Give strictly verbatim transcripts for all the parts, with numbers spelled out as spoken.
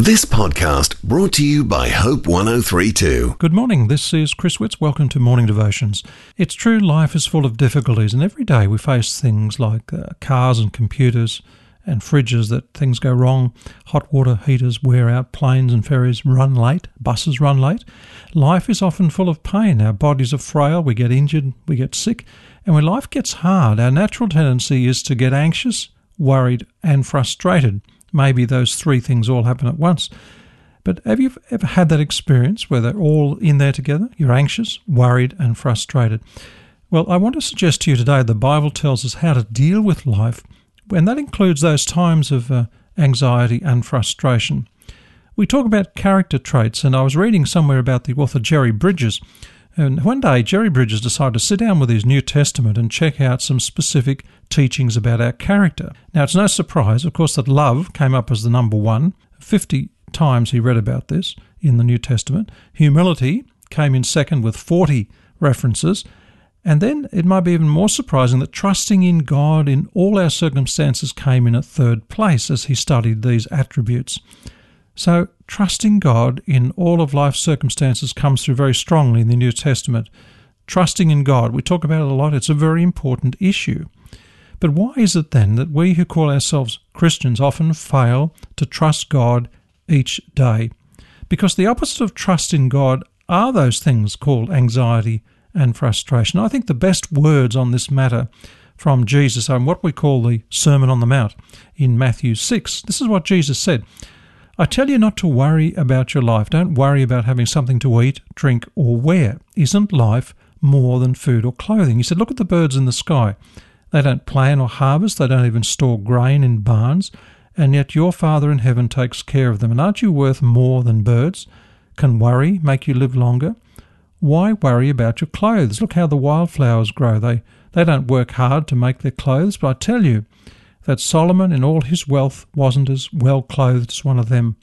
This podcast brought to you by Hope one oh three point two. Good morning, this is Chris Witts. Welcome to Morning Devotions. It's true, life is full of difficulties, and every day we face things like uh, cars and computers and fridges that things go wrong, hot water heaters wear out, planes and ferries run late, buses run late. Life is often full of pain. Our bodies are frail, we get injured, we get sick, and when life gets hard, our natural tendency is to get anxious, worried and frustrated. Maybe those three things all happen at once. But have you ever had that experience where they're all in there together? You're anxious, worried and frustrated. Well, I want to suggest to you today the Bible tells us how to deal with life, and that includes those times of uh, anxiety and frustration. We talk about character traits, and I was reading somewhere about the author Jerry Bridges. And one day, Jerry Bridges decided to sit down with his New Testament and check out some specific teachings about our character. Now, it's no surprise, of course, that love came up as the number one. Fifty times he read about this in the New Testament. Humility came in second with forty references. And then it might be even more surprising that trusting in God in all our circumstances came in at third place as he studied these attributes. So, trusting God in all of life's circumstances comes through very strongly in the New Testament. Trusting in God, we talk about it a lot, it's a very important issue. But why is it then that we who call ourselves Christians often fail to trust God each day? Because the opposite of trust in God are those things called anxiety and frustration. I think the best words on this matter from Jesus are what we call the Sermon on the Mount in Matthew six. This is what Jesus said. I tell you not to worry about your life. Don't worry about having something to eat, drink, or wear. Isn't life more than food or clothing? He said, look at the birds in the sky. They don't plant or harvest. They don't even store grain in barns. And yet your Father in heaven takes care of them. And aren't you worth more than birds? Can worry make you live longer? Why worry about your clothes? Look how the wildflowers grow. They, they don't work hard to make their clothes. But I tell you, that Solomon in all his wealth wasn't as well clothed as one of them.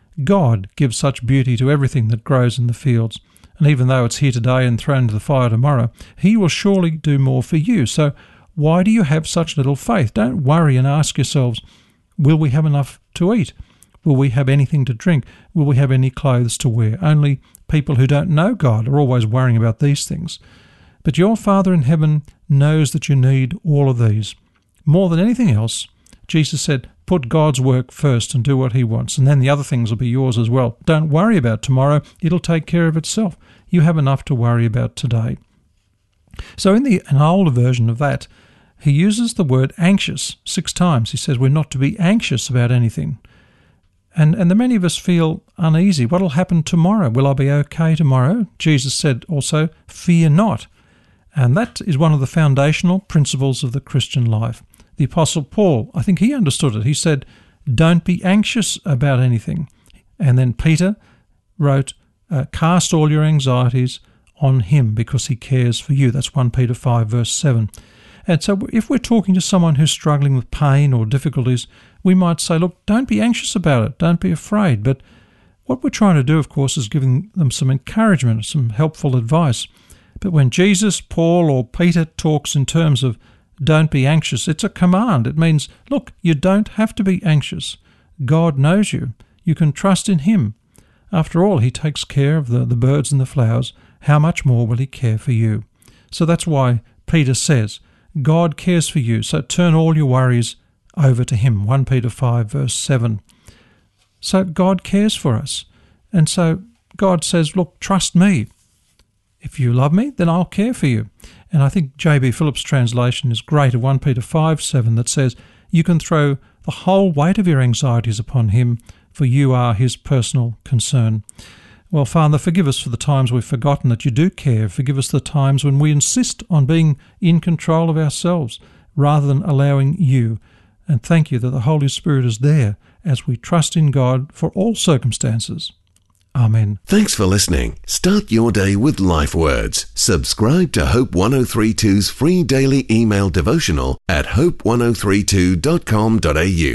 God gives such beauty to everything that grows in the fields, and even though it's here today and thrown into the fire tomorrow, he will surely do more for you. So why do you have such little faith? Don't worry and ask yourselves, will we have enough to eat? Will we have anything to drink? Will we have any clothes to wear? Only people who don't know God are always worrying about these things. But your Father in heaven knows that you need all of these. More than anything else, Jesus said, put God's work first and do what he wants, and then the other things will be yours as well. Don't worry about tomorrow. It'll take care of itself. You have enough to worry about today. So in the an older version of that, he uses the word anxious six times. He says we're not to be anxious about anything. And, and the many of us feel uneasy. What will happen tomorrow? Will I be okay tomorrow? Jesus said also, fear not. And that is one of the foundational principles of the Christian life. The Apostle Paul, I think he understood it. He said, don't be anxious about anything. And then Peter wrote, uh, cast all your anxieties on him because he cares for you. That's First Peter five verse seven. And so if we're talking to someone who's struggling with pain or difficulties, we might say, look, don't be anxious about it. Don't be afraid. But what we're trying to do, of course, is giving them some encouragement, some helpful advice. But when Jesus, Paul or Peter talks in terms of don't be anxious, it's a command. It means, look, you don't have to be anxious. God knows you. You can trust in him. After all, he takes care of the, the birds and the flowers. How much more will he care for you? So that's why Peter says, God cares for you, so turn all your worries over to him. First Peter five verse seven. So God cares for us. And so God says, look, trust me. If you love me, then I'll care for you. And I think J B Phillips' translation is great of First Peter five seven that says, you can throw the whole weight of your anxieties upon him, for you are his personal concern. Well, Father, forgive us for the times we've forgotten that you do care. Forgive us the times when we insist on being in control of ourselves rather than allowing you. And thank you that the Holy Spirit is there as we trust in God for all circumstances. Amen. Thanks for listening. Start your day with Life Words. Subscribe to Hope one oh three point two's free daily email devotional at hope one oh three two dot com dot a u.